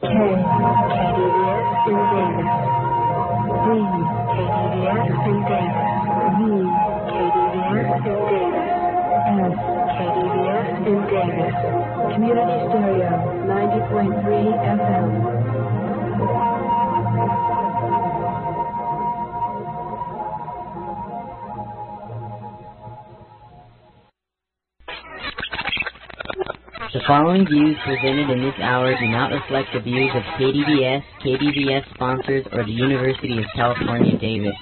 KDVS in Davis. D, KDVS in Davis. V, KDVS in Davis. S, KDVS in Davis. Community Stereo, 90.3 FM. The following views presented in this hour do not reflect the views of KDVS, KDVS sponsors, or the University of California, Davis.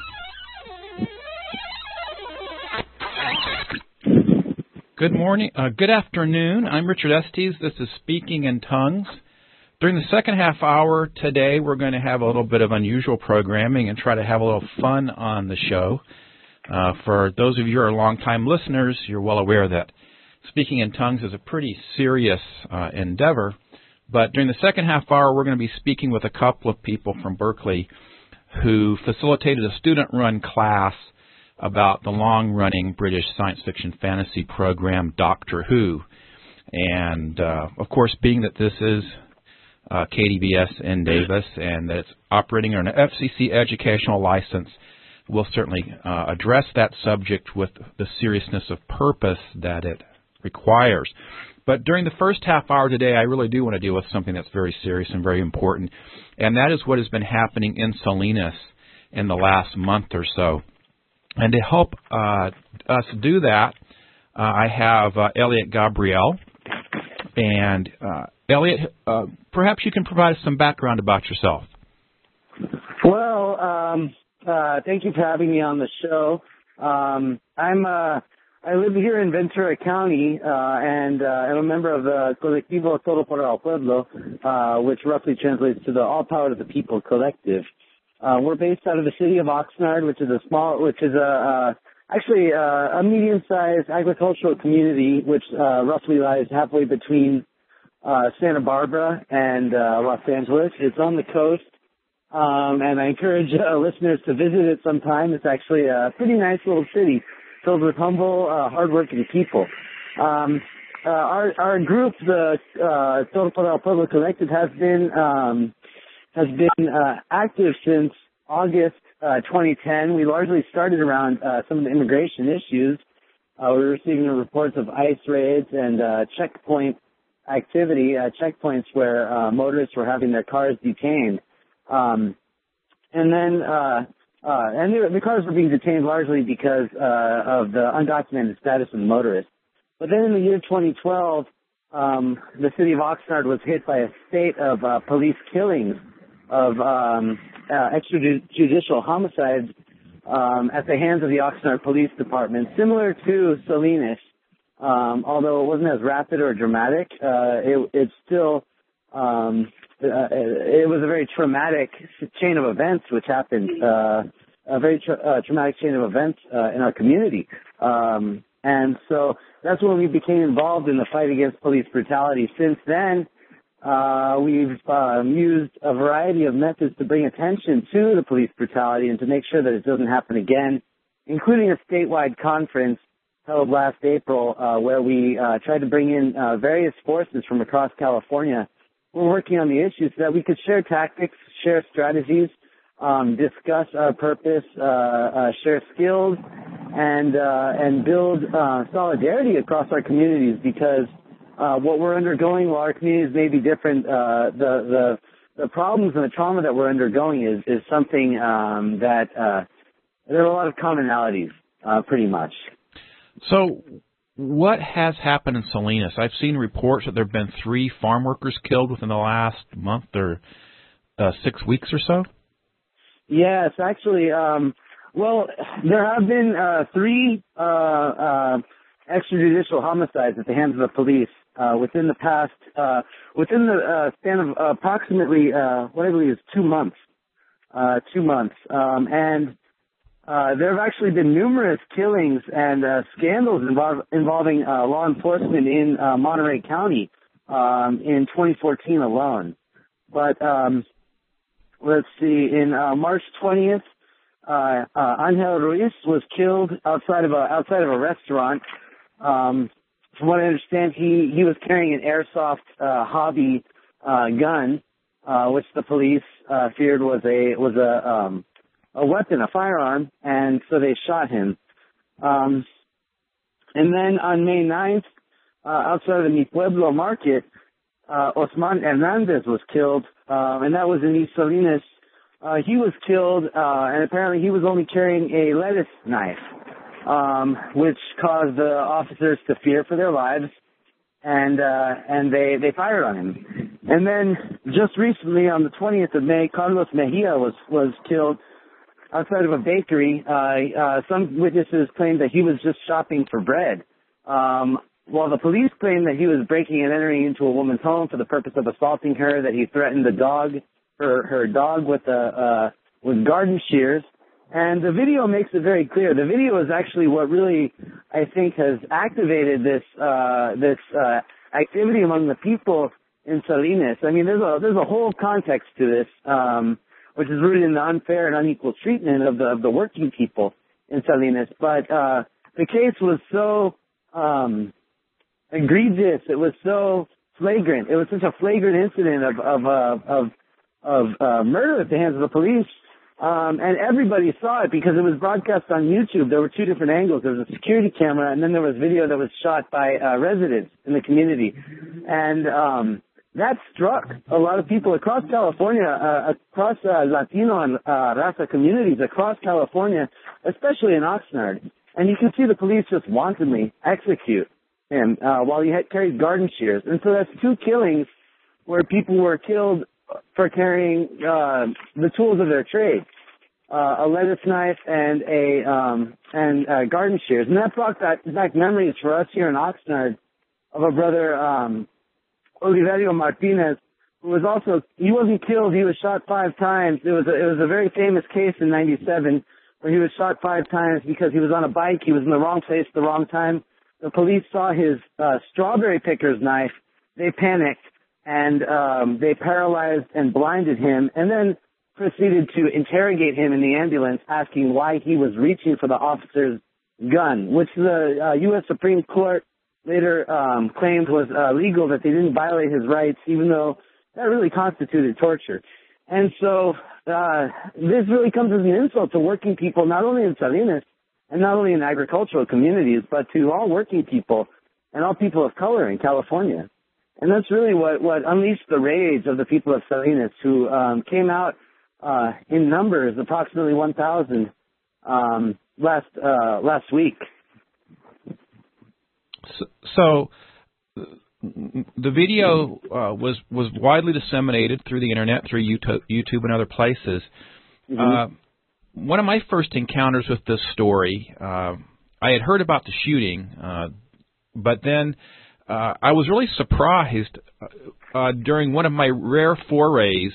Good morning, good afternoon. I'm Richard Estes. This is Speaking in Tongues. During the second half hour today, we're going to have a little bit of unusual programming and try to have a little fun on the show. For those of you who are longtime listeners, you're well aware that Speaking in Tongues is a pretty serious endeavor. But during the second half hour, we're going to be speaking with a couple of people from Berkeley who facilitated a student-run class about the long-running British science fiction fantasy program Doctor Who. And, of course, being that this is KDVS in Davis and that it's operating on an FCC educational license, we'll certainly address that subject with the seriousness of purpose that it requires. But during the first half hour today, I really do want to deal with something that's very serious and very important, and that is what has been happening in Salinas in the last month or so. And to help us do that, I have Elliot Gabriel. And Elliot, perhaps you can provide us some background about yourself. Well, thank you for having me on the show. I live here in Ventura County, and I'm a member of the Colectivo Todo por el Pueblo, which roughly translates to the All Power to the People Collective. We're based out of the city of Oxnard, which is actually a medium-sized agricultural community, which roughly lies halfway between Santa Barbara and Los Angeles. It's on the coast, and I encourage listeners to visit it sometime. It's actually a pretty nice little city, filled with humble, hardworking people. Our group, the Todo por el Pueblo Collective, has been active since August 2010. We largely started around some of the immigration issues. We were receiving reports of ICE raids and checkpoint activity, checkpoints where motorists were having their cars detained. And the cars were being detained largely because of the undocumented status of the motorists. But then in the year 2012, the city of Oxnard was hit by a spate of police killings of extrajudicial homicides at the hands of the Oxnard Police Department, similar to Salinas. Although it wasn't as rapid or dramatic, it still it was a very traumatic chain of events which happened, a very traumatic chain of events in our community. And so that's when we became involved in the fight against police brutality. Since then, we've used a variety of methods to bring attention to the police brutality and to make sure that it doesn't happen again, including a statewide conference held last April where we tried to bring in various forces from across California. We're working on the issues so that we could share tactics, share strategies, discuss our purpose, share skills, and build solidarity across our communities, because what we're undergoing, while our communities may be different, the problems and the trauma that we're undergoing is something that there are a lot of commonalities, pretty much. So what has happened in Salinas? I've seen reports that there have been 3 farm workers killed within the last month or 6 weeks or so. Yes, actually, well, there have been 3 extrajudicial homicides at the hands of the police within the past, within the span of approximately what I believe is 2 months. 2 months, and there have actually been numerous killings and scandals involving law enforcement in Monterey County in 2014 alone. But let's see, in March 20th, Angel Ruiz was killed outside of a restaurant. From what I understand, he was carrying an airsoft hobby gun, which the police feared was a weapon, a firearm, and so they shot him. And then on May 9th, outside of the Mi Pueblo market, Osman Hernandez was killed, and that was in East Salinas. He was killed, and apparently he was only carrying a lettuce knife, which caused the officers to fear for their lives, and they fired on him. And then just recently, on the 20th of May, Carlos Mejia was killed outside of a bakery. Some witnesses claimed that he was just shopping for bread, while the police claimed that he was breaking and entering into a woman's home for the purpose of assaulting her, that he threatened the dog, her dog with garden shears. And the video makes it very clear. The video is actually what really, I think, has activated this activity among the people in Salinas. I mean, there's a whole context to this, which is rooted in the unfair and unequal treatment of the working people in Salinas. But the case was so egregious. It was so flagrant. It was such a flagrant incident of murder at the hands of the police. And everybody saw it because it was broadcast on YouTube. There were two different angles. There was a security camera, and then there was video that was shot by residents in the community. And that struck a lot of people across California, across Latino and Raza communities across California, especially in Oxnard. And you can see the police just wantonly execute him while he had carried garden shears. And so that's two killings where people were killed for carrying the tools of their trade, a lettuce knife and garden shears. And that brought back memories for us here in Oxnard of a brother, Oliverio Martinez, who was also, he wasn't killed, he was shot 5 times. It was a very famous case in 97 where he was shot 5 times because he was on a bike, he was in the wrong place at the wrong time. The police saw his strawberry picker's knife, they panicked, and they paralyzed and blinded him, and then proceeded to interrogate him in the ambulance, asking why he was reaching for the officer's gun, which the U.S. Supreme Court later claimed was legal, that they didn't violate his rights, even though that really constituted torture. And so this really comes as an insult to working people, not only in Salinas and not only in agricultural communities, but to all working people and all people of color in California. And that's really what unleashed the rage of the people of Salinas, who came out in numbers, approximately 1,000 last week. So the video was widely disseminated through the internet, through YouTube and other places. Mm-hmm. One of my first encounters with this story, I had heard about the shooting, but then I was really surprised during one of my rare forays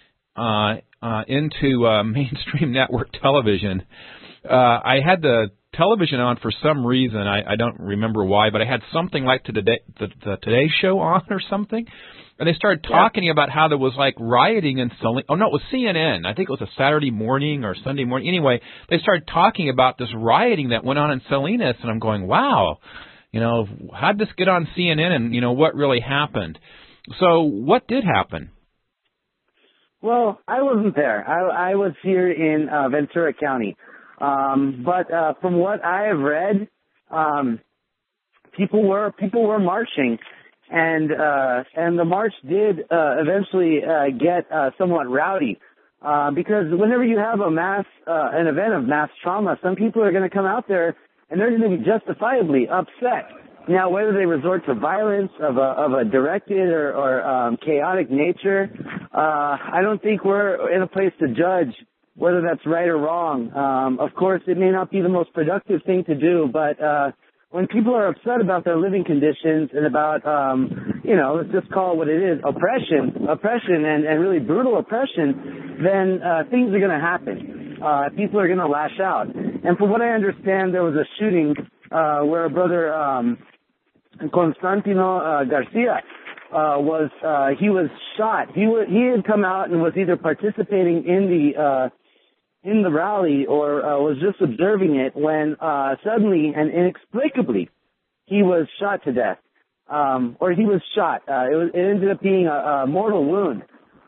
into mainstream network television. I had the television on for some reason. I don't remember why, but I had something like the Today Show on or something. And they started talking about how there was like rioting in Salinas. Oh, no, it was CNN. I think it was a Saturday morning or Sunday morning. Anyway, they started talking about this rioting that went on in Salinas, and I'm going, wow, how'd this get on CNN, and, what really happened? So what did happen? Well, I wasn't there. I was here in Ventura County. But from what I have read, people were marching, and the march did eventually get somewhat rowdy, because whenever you have an event of mass trauma, some people are going to come out there and they're going to be justifiably upset. Now, whether they resort to violence of a directed or chaotic nature, I don't think we're in a place to judge whether that's right or wrong. Of course, it may not be the most productive thing to do, but when people are upset about their living conditions and about, let's just call it what it is, oppression and really brutal oppression, then things are going to happen. People are going to lash out. And from what I understand, there was a shooting where a brother, Constantino Garcia, he was shot. He had come out and was either participating in the rally or was just observing it when suddenly and inexplicably he was shot to death, or he was shot. It ended up being a mortal wound.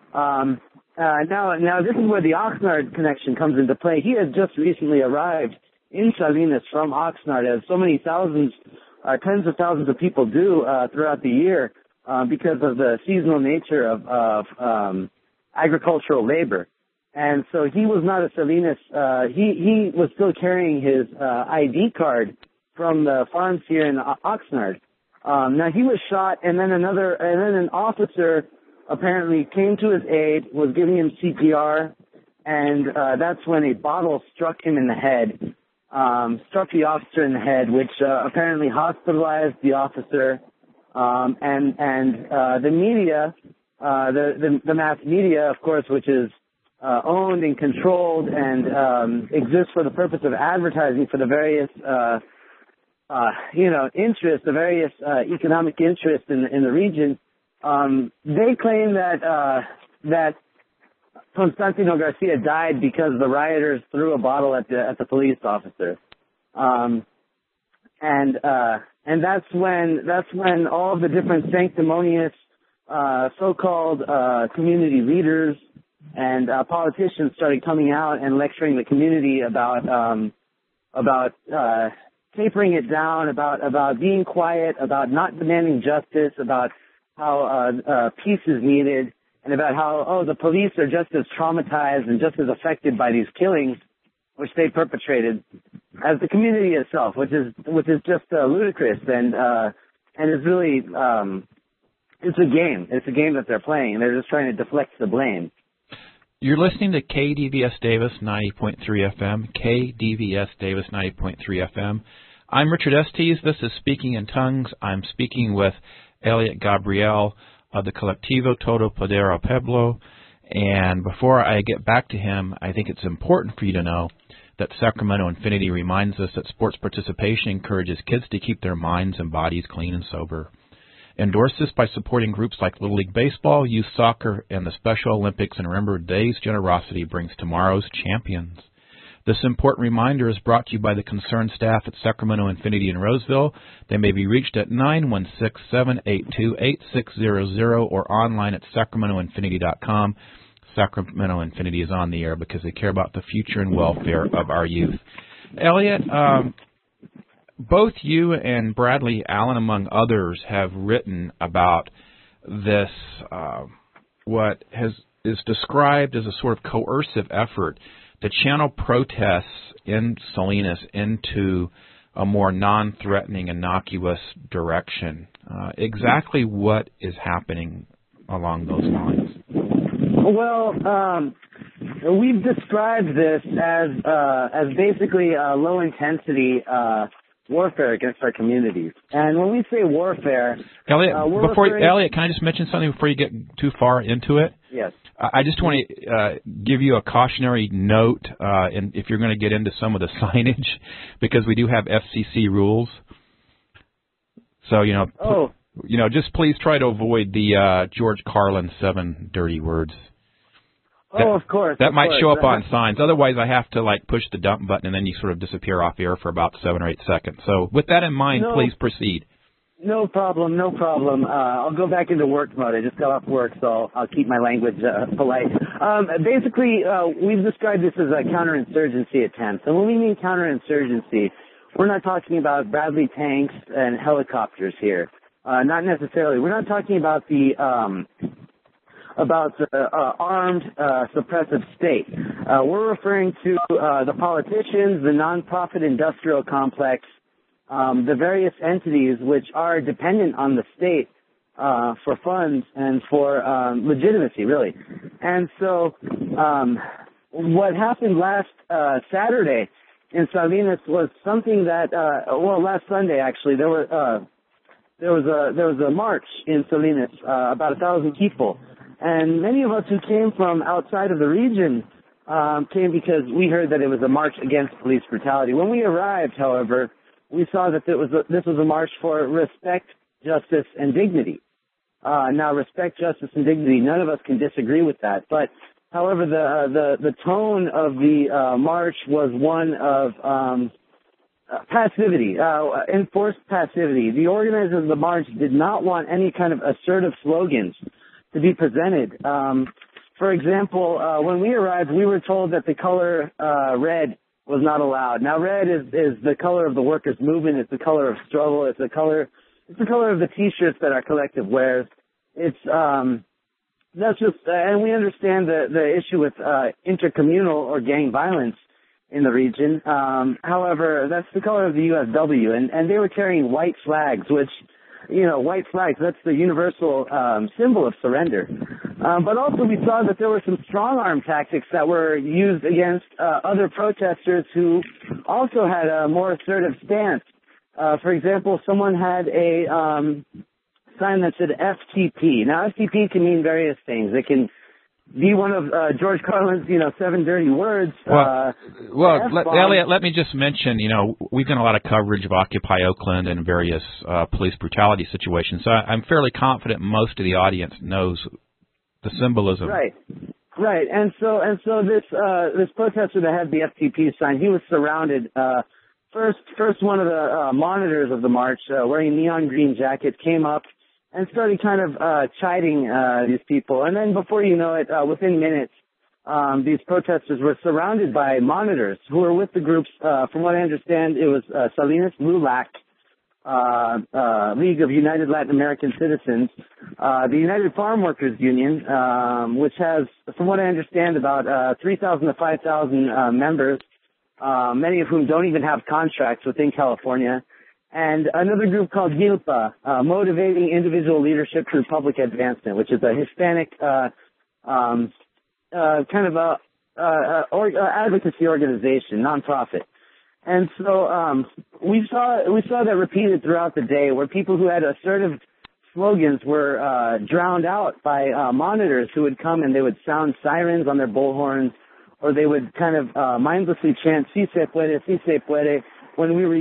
Now this is where the Oxnard connection comes into play. He had just recently arrived in Salinas from Oxnard, as so many thousands, tens of thousands of people do throughout the year because of the seasonal nature of agricultural labor. And so he was not a Salinas. He was still carrying his ID card from the farms here in Oxnard. Now he was shot, and then an officer apparently came to his aid, was giving him CPR, and that's when a bottle struck him in the head, struck the officer in the head, which apparently hospitalized the officer. And the media, the mass media, of course, which is owned and controlled and exists for the purpose of advertising for the various interests, the various economic interests in the region. They claim that Constantino Garcia died because the rioters threw a bottle at the police officer, and that's when all of the different sanctimonious so-called community leaders and politicians started coming out and lecturing the community about tapering it down, about being quiet, about not demanding justice, about how peace is needed, and about how the police are just as traumatized and just as affected by these killings which they perpetrated as the community itself, which is just ludicrous and it's really it's a game. It's a game that they're playing, and they're just trying to deflect the blame. You're listening to KDVS Davis 90.3 FM, KDVS Davis 90.3 FM. I'm Richard Estes. This is Speaking in Tongues. I'm speaking with Elliot Gabriel of the Colectivo Todo Poder al Pueblo. And before I get back to him, I think it's important for you to know that Sacramento Infinity reminds us that sports participation encourages kids to keep their minds and bodies clean and sober. Endorse this by supporting groups like Little League Baseball, Youth Soccer, and the Special Olympics, and remember, today's generosity brings tomorrow's champions. This important reminder is brought to you by the concerned staff at Sacramento Infinity in Roseville. They may be reached at 916-782-8600 or online at sacramentoinfinity.com. Sacramento Infinity is on the air because they care about the future and welfare of our youth. Elliot, both you and Bradley Allen, among others, have written about this, what is described as a sort of coercive effort to channel protests in Salinas into a more non-threatening, innocuous direction. Exactly what is happening along those lines? Well, we've described this as basically low-intensity warfare against our communities. And when we say warfare, Elliot, Elliot, can I just mention something before you get too far into it? Yes. I just want to give you a cautionary note, and if you're going to get into some of the signage, because we do have FCC rules. So just please try to avoid the George Carlin 7 dirty words. Of course. That might show up on signs. Otherwise, I have to push the dump button, and then you sort of disappear off air for about 7 or 8 seconds. So with that in mind, please proceed. No problem. I'll go back into work mode. I just got off work, so I'll keep my language polite. Basically, we've described this as a counterinsurgency attempt. And when we mean counterinsurgency, we're not talking about Bradley tanks and helicopters here. Not necessarily. We're not talking about the armed suppressive state. We're referring to the politicians, the nonprofit industrial complex, the various entities which are dependent on the state for funds and for legitimacy, really. And so what happened last Saturday in Salinas was something that, last Sunday actually, there was a march in Salinas, about 1,000 people. And many of us who came from outside of the region came because we heard that it was a march against police brutality. When we arrived, however, we saw that this was a march for respect, justice, and dignity. Now, respect, justice, and dignity, none of us can disagree with that. But, however, the tone of the march was one of passivity, enforced passivity. The organizers of the march did not want any kind of assertive slogans to be presented. For example, when we arrived, we were told that the color red was not allowed. Now, red is the color of the workers' movement. It's the color of struggle. It's the color of the T-shirts that our collective wears. It's that's just, and we understand the issue with intercommunal or gang violence in the region. However, that's the color of the USW, and they were carrying white flags, which, white flags, that's the universal symbol of surrender. But also we saw that there were some strong-arm tactics that were used against other protesters who also had a more assertive stance. For example, someone had a sign that said FTP. Now, FTP can mean various things. It can be one of George Carlin's, 7 dirty words. Elliot, let me just mention, we've done a lot of coverage of Occupy Oakland and various police brutality situations. So I'm fairly confident most of the audience knows the symbolism. Right. And so this protester that had the FTP sign, he was surrounded. First one of the monitors of the march, wearing a neon green jacket, came up and started kind of chiding these people. And then before you know it, within minutes, these protesters were surrounded by monitors who were with the groups. From what I understand, it was Salinas, LULAC, League of United Latin American Citizens, the United Farm Workers Union, which has, from what I understand, about 3,000 to 5,000 members, many of whom don't even have contracts within California. And another group called YILPA, Motivating Individual Leadership Through Public Advancement, which is a Hispanic kind of advocacy organization, nonprofit. And so we saw that repeated throughout the day, where people who had assertive slogans were drowned out by monitors who would come and they would sound sirens on their bullhorns, or they would kind of mindlessly chant "Si se puede, si se puede." When we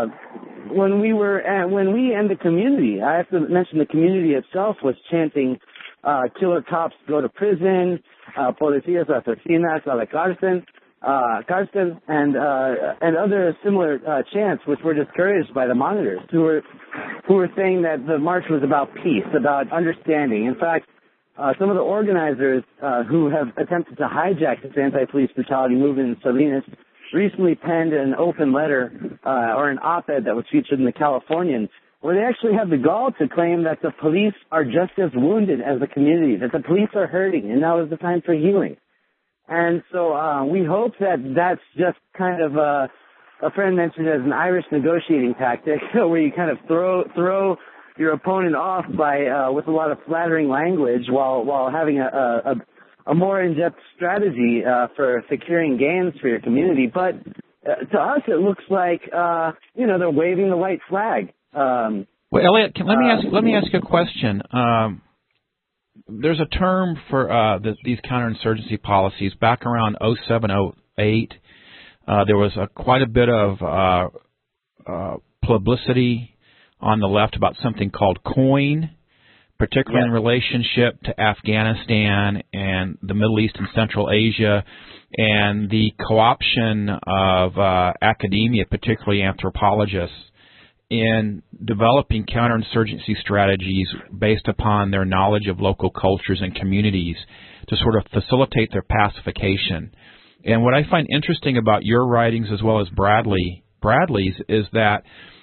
and the community, I have to mention the community itself was chanting, "Killer cops go to prison, policías asesinas a la cárcel," and other similar chants, which were discouraged by the monitors, who were saying that the march was about peace, about understanding. In fact, some of the organizers who have attempted to hijack this anti-police brutality movement in Salinas recently penned an open letter or an op-ed that was featured in the Californian, where they actually have the gall to claim that the police are just as wounded as the community, that the police are hurting, and now is the time for healing. And so we hope that that's just kind of a friend mentioned as an Irish negotiating tactic, where you kind of throw your opponent off by with a lot of flattering language while having a more in-depth strategy for securing gains for your community. But to us, it looks like they're waving the white flag. Well, Elliot, let me ask you a question. There's a term for these counterinsurgency policies. Back around 07, 08, there was quite a bit of publicity on the left about something called COIN, particularly in relationship to Afghanistan and the Middle East and Central Asia, and the co-option of academia, particularly anthropologists, in developing counterinsurgency strategies based upon their knowledge of local cultures and communities to sort of facilitate their pacification. And what I find interesting about your writings as well as Bradley's is that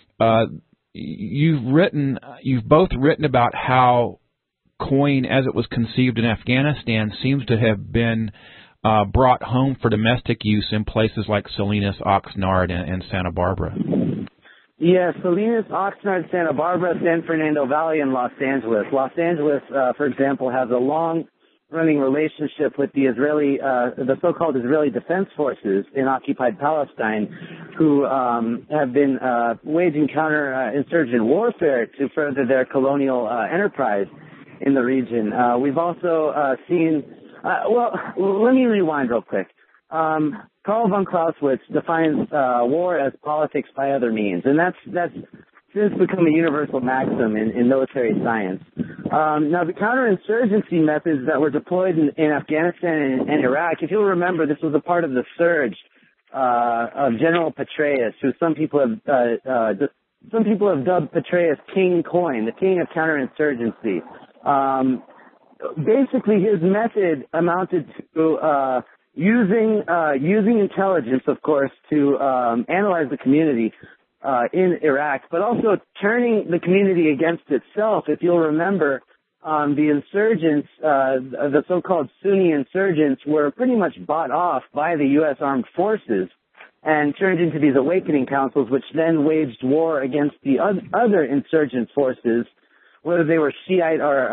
you've both written about how COIN, as it was conceived in Afghanistan, seems to have been brought home for domestic use in places like Salinas, Oxnard, and Santa Barbara. Yeah, Salinas, Oxnard, Santa Barbara, San Fernando Valley, and Los Angeles. Los Angeles, for example, has a long-running relationship with the the so-called Israeli Defense Forces in occupied Palestine, who have been waging counter-insurgent warfare to further their colonial enterprise in the region. We've also seen, let me rewind real quick. Karl von Clausewitz defines war as politics by other means, and that's since become a universal maxim in military science. Now, the counterinsurgency methods that were deployed in Afghanistan and Iraq, if you'll remember, this was a part of the surge of General Petraeus, who some people have dubbed Petraeus King COIN, the king of counterinsurgency. basically his method amounted to using intelligence, of course, to analyze the community in Iraq, but also turning the community against itself. If you'll remember, the insurgents, the so-called Sunni insurgents, were pretty much bought off by the U.S. Armed Forces and turned into these awakening councils, which then waged war against the other insurgent forces, whether they were Shiite or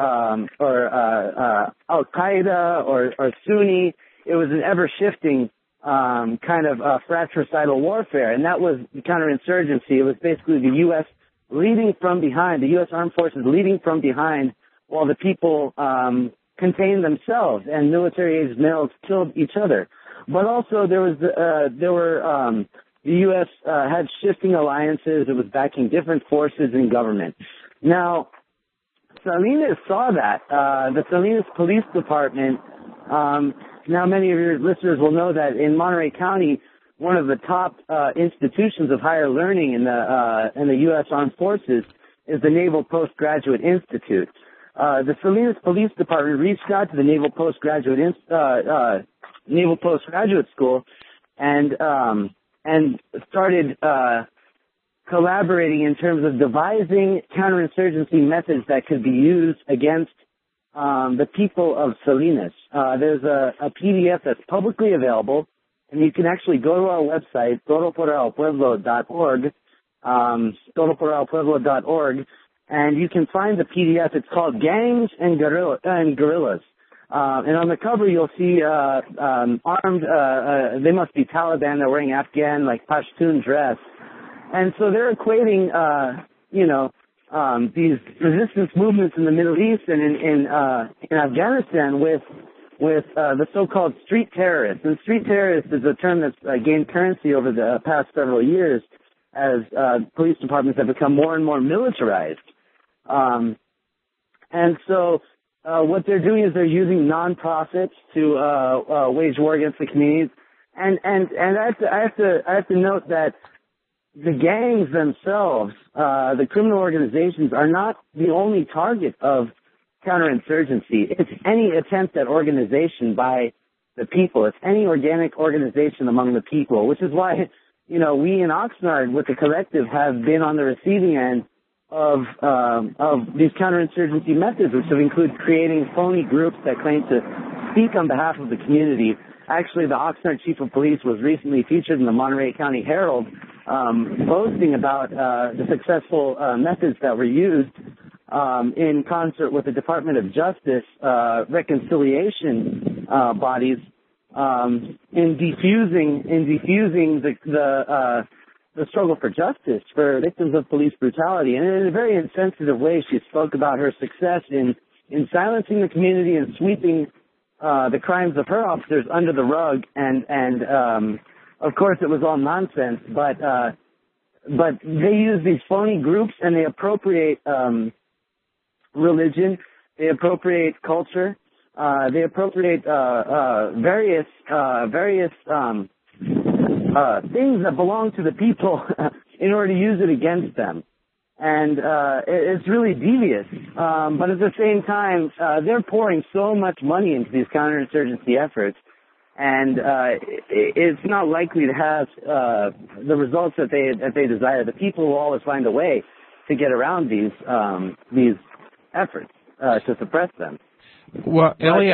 Al-Qaeda or Sunni. It was an ever-shifting kind of fratricidal warfare, and that was the counterinsurgency. It was basically the U.S. leading from behind, the U.S. Armed Forces leading from behind, while the people contained themselves, and military-aged males killed each other. But also the U.S. had shifting alliances. It was backing different forces in government. Now, Salinas saw that. The Salinas Police Department, now many of your listeners will know that in Monterey County, one of the top institutions of higher learning in the U.S. Armed Forces is the Naval Postgraduate Institute. The Salinas Police Department reached out to the Naval Postgraduate School and started collaborating in terms of devising counterinsurgency methods that could be used against the people of Salinas. There's a PDF that's publicly available, and you can actually go to our website, toroporalpueblo.org, toroporalpueblo.org, and you can find the PDF. It's called Gangs and Guerrillas. And on the cover, you'll see armed, they must be Taliban. They're wearing Afghan, like Pashtun dress. And so they're equating, these resistance movements in the Middle East and in Afghanistan with the so-called street terrorists. And street terrorists is a term that's gained currency over the past several years as police departments have become more and more militarized. And so what they're doing is they're using non-profits to wage war against the communities. And I have to note that the gangs themselves, the criminal organizations, are not the only target of counterinsurgency. It's any attempt at organization by the people. It's any organic organization among the people, which is why, we in Oxnard with the collective have been on the receiving end of these counterinsurgency methods, which have included creating phony groups that claim to speak on behalf of the community. Actually, the Oxnard Chief of Police was recently featured in the Monterey County Herald, boasting about the successful methods that were used in concert with the Department of Justice reconciliation bodies in defusing the struggle for justice for victims of police brutality. And in a very insensitive way, she spoke about her success in silencing the community and sweeping the crimes of her officers under the rug. And of course, it was all nonsense. But they use these phony groups and they appropriate religion, they appropriate culture, they appropriate various things that belong to the people in order to use it against them. And it's really devious. But at the same time, they're pouring so much money into these counterinsurgency efforts, and it's not likely to have the results that they desire. The people will always find a way to get around these efforts to suppress them. Well, Elliot,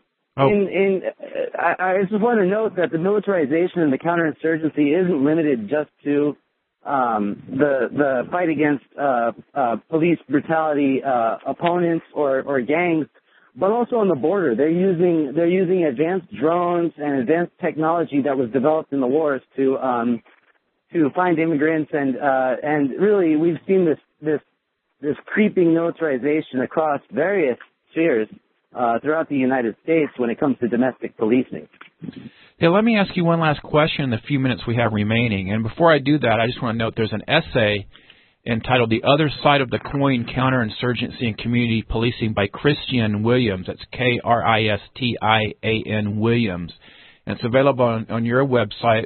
I just want to note that the militarization and the counterinsurgency isn't limited just to the fight against police brutality opponents or gangs, but also on the border. They're using advanced drones and advanced technology that was developed in the wars to find immigrants, and really we've seen this creeping militarization across various spheres throughout the United States when it comes to domestic policing. Yeah, let me ask you one last question in the few minutes we have remaining. And before I do that, I just want to note there's an essay entitled The Other Side of the Coin, Counterinsurgency and Community Policing by Christian Williams. That's Kristian Williams. And it's available on your website,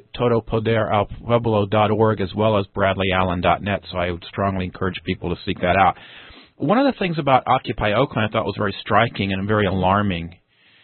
toropoderalpueblo.org, as well as bradleyallen.net. So I would strongly encourage people to seek that out. one of the things about Occupy Oakland I thought was very striking and very alarming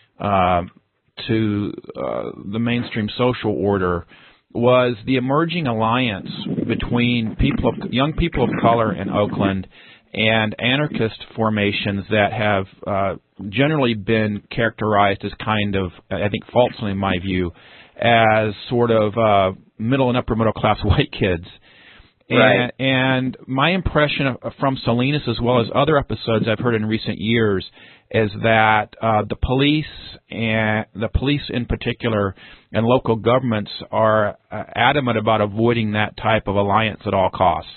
to the mainstream social order was the emerging alliance between young people of color in Oakland and anarchist formations that have generally been characterized as kind of, I think falsely in my view, as sort of middle and upper middle class white kids. Right. And my impression from Salinas, as well as other episodes I've heard in recent years, is that the police in particular and local governments are adamant about avoiding that type of alliance at all costs.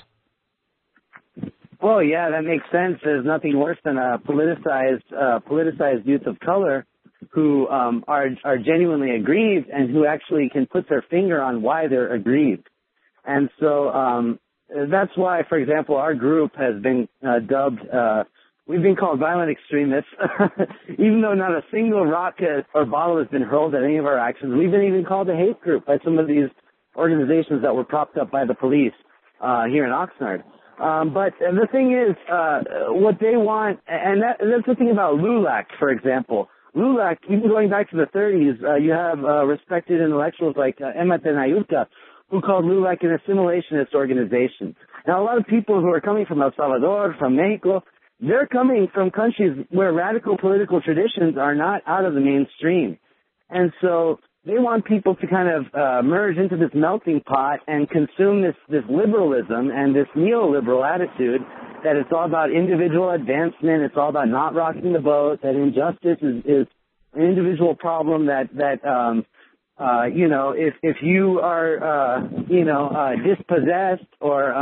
Well, yeah, that makes sense. There's nothing worse than a politicized youth of color who are genuinely aggrieved and who actually can put their finger on why they're aggrieved. And so that's why, for example, our group has been dubbed, we've been called violent extremists, even though not a single rock or bottle has been hurled at any of our actions. We've been even called a hate group by some of these organizations that were propped up by the police here in Oxnard. But the thing is, what they want, and that's the thing about LULAC, for example. LULAC, even going back to the 30s, you have respected intellectuals like Emmet Nayuta, who called LULAC an assimilationist organization. Now, a lot of people who are coming from El Salvador, from Mexico, they're coming from countries where radical political traditions are not out of the mainstream. And so they want people to kind of merge into this melting pot and consume this liberalism and this neoliberal attitude that it's all about individual advancement, it's all about not rocking the boat, that injustice is an individual problem, that you know, if you are dispossessed or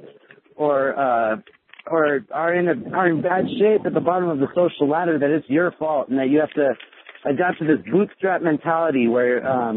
are in bad shape at the bottom of the social ladder, that it's your fault and that you have to adapt to this bootstrap mentality where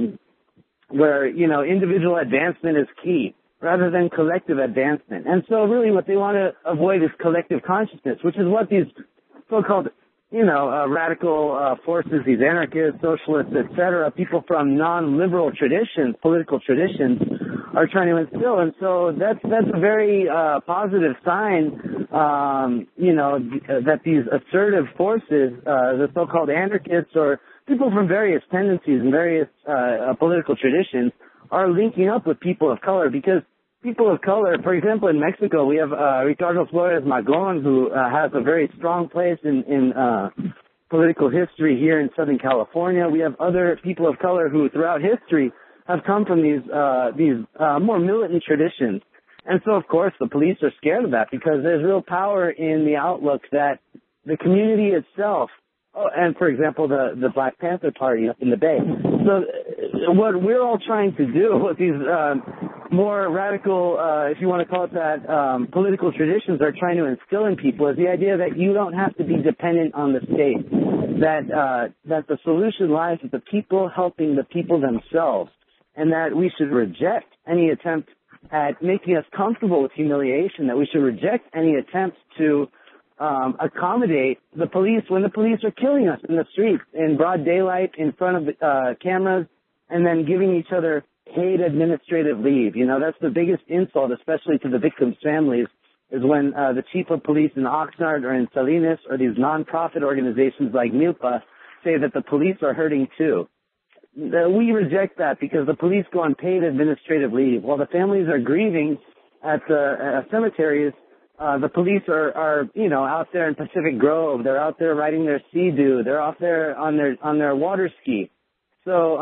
you know, individual advancement is key rather than collective advancement. And so really what they want to avoid is collective consciousness, which is what these so-called, you know, radical forces, these anarchists, socialists, etc., people from non-liberal traditions, political traditions, are trying to instill. And so that's a very positive sign, you know, that these assertive forces, the so-called anarchists or people from various tendencies and various political traditions, are linking up with people of color, because people of color, for example, in Mexico, we have Ricardo Flores Magón, who has a very strong place in political history here in Southern California. We have other people of color who, throughout history, have come from these more militant traditions. And so, of course, the police are scared of that because there's real power in the outlook that the community itself, and for example, the Black Panther Party up in the Bay. So what we're all trying to do with these more radical, if you want to call it that, political traditions are trying to instill in people is the idea that you don't have to be dependent on the state, that the solution lies with the people helping the people themselves, and that we should reject any attempt at making us comfortable with humiliation, that we should reject any attempts to accommodate the police when the police are killing us in the streets in broad daylight in front of cameras, and then giving each other paid administrative leave. You know, that's the biggest insult, especially to the victims' families, is when the chief of police in Oxnard or in Salinas or these nonprofit organizations like MILPA say that the police are hurting too. We reject that because the police go on paid administrative leave. While the families are grieving at the cemeteries, the police are, you know, out there in Pacific Grove. They're out there riding their Sea-Doo. They're out there on their water ski. So,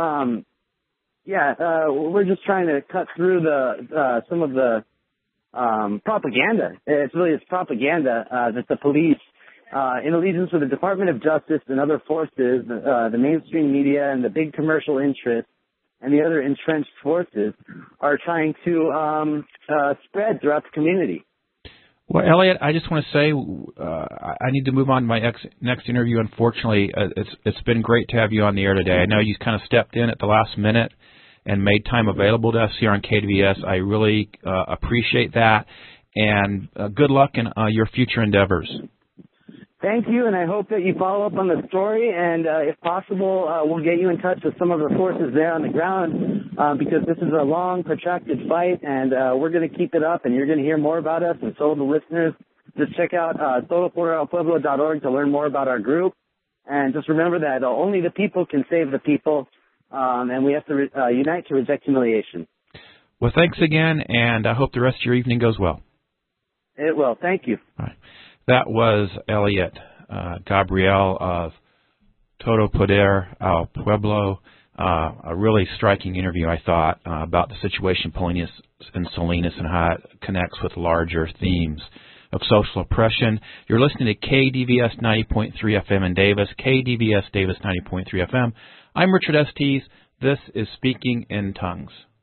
we're just trying to cut through some of the propaganda. It's propaganda that the police, in allegiance with the Department of Justice and other forces, the mainstream media and the big commercial interests and the other entrenched forces, are trying to spread throughout the community. Well, Elliot, I just want to say I need to move on to my next interview. Unfortunately, it's been great to have you on the air today. I know you kind of stepped in at the last minute and made time available to us here on KDVS. I really appreciate that, and good luck in your future endeavors. Thank you, and I hope that you follow up on the story, and if possible, we'll get you in touch with some of the forces there on the ground, because this is a long, protracted fight, and we're going to keep it up, and you're going to hear more about us, and so will the listeners. just check out todoporalpueblo.org to learn more about our group. And just remember that only the people can save the people, and we have to unite to reject humiliation. Well, thanks again, and I hope the rest of your evening goes well. It will. Thank you. All right. That was Elliot Gabriel of Todo Poder al Pueblo. A really striking interview, I thought, about the situation Polonius and Salinas and how it connects with larger themes of social oppression. You're listening to KDVS 90.3 FM in Davis, KDVS Davis 90.3 FM. I'm Richard Estes. This is Speaking in Tongues.